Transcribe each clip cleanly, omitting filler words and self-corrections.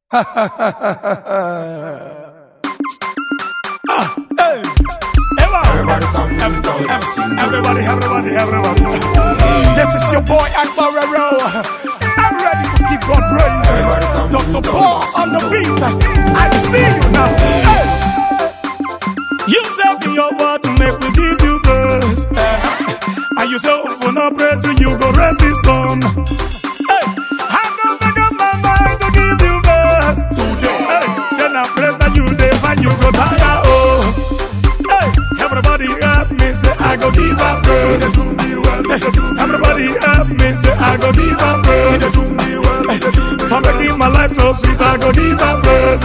Hey, everybody come everybody. This is your boy Akbararo. I'm ready to give God praise. Dr. Paul on the beat. I see you now. Hey. You said in your word to make me give you praise. And you say for no praise you go resist on. Hey, I don't make up my mind to give you praise today. Hey, say now praise that you live and you go tire. Oh, hey, everybody help me say I go give up praise. Everybody help me say I go give up praise. For making my life so sweet I go give up praise.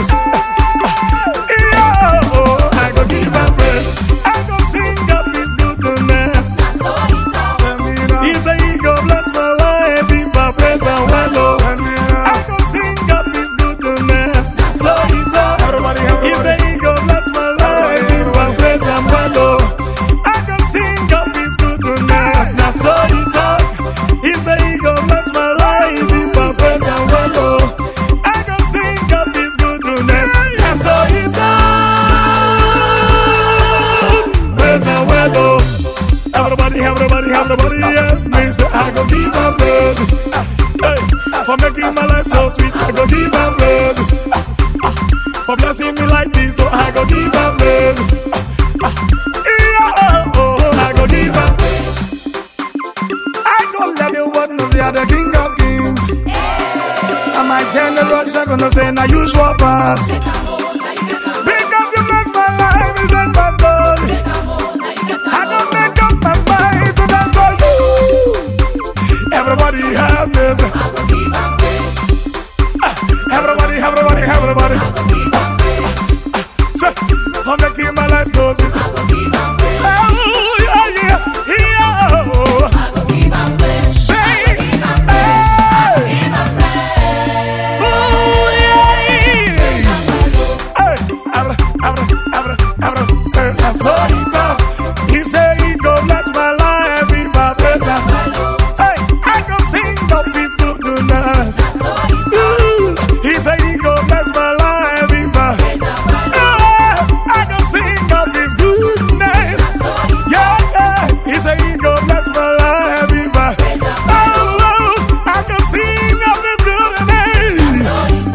I go give up praise. I go sing up His goodness. That's all He taught. He say He go bless my life if I praise and well. I go sing up His goodness. That's all He taught. He say He go bless my life if I praise and well. I go sing up His goodness. That's all He taught. He say He go bless my life if I praise and well. I go sing up His goodness. That's all He taught. Everybody, yes, me say I go give my praises. Hey, for making my life so sweet, I go give my praises. For blessing me like this, so I go give my praises. I go give my praises. I go let the world know say I'm the King of Kings. And my generation gonna say now you swap us. Because you bless my life, you bless my soul. I don't make up my mind to dance for you. Everybody have this. Everybody. So, for making my life so sweet. Oh, yeah. Say, hey. Oh, yeah. Hey, say, that's all He taught. He say He go bless my life if I praise Him. Hey, I go sing of His goodness. He say He go bless my life if I go sing of His goodness. Yeah. He say He go bless my life if I go sing of His goodness.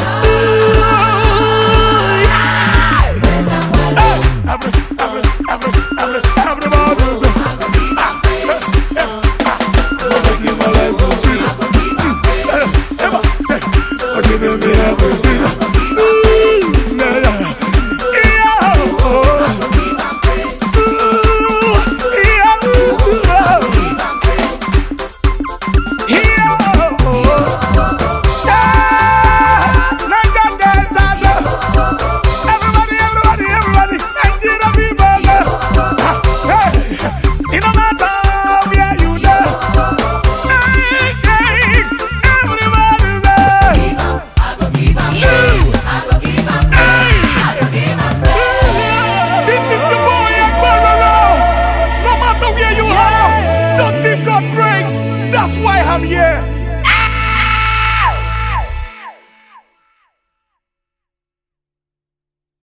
Giving me everything. That's why I'm here.